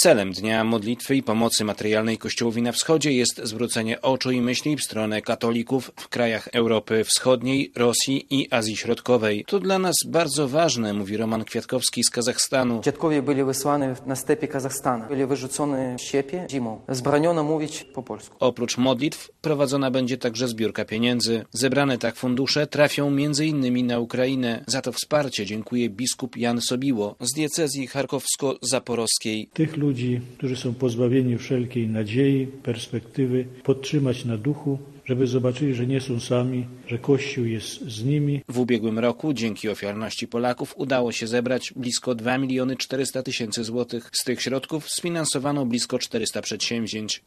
Celem Dnia Modlitwy i Pomocy Materialnej Kościołowi na Wschodzie jest zwrócenie oczu i myśli w stronę katolików w krajach Europy Wschodniej, Rosji i Azji Środkowej. To dla nas bardzo ważne, mówi Roman Kwiatkowski z Kazachstanu. Dziadkowie byli wysłani na stepie Kazachstanu. Byli wyrzucone w ściepie zimą. Zabroniono mówić po polsku. Oprócz modlitw prowadzona będzie także zbiórka pieniędzy. Zebrane tak fundusze trafią m.in. na Ukrainę. Za to wsparcie dziękuję biskup Jan Sobiło z diecezji charkowsko-zaporowskiej. Tych ludzi, którzy są pozbawieni wszelkiej nadziei, perspektywy, podtrzymać na duchu, żeby zobaczyli, że nie są sami, że Kościół jest z nimi. W ubiegłym roku dzięki ofiarności Polaków udało się zebrać blisko 2 400 000 złotych. Z tych środków sfinansowano blisko 400 przedsięwzięć.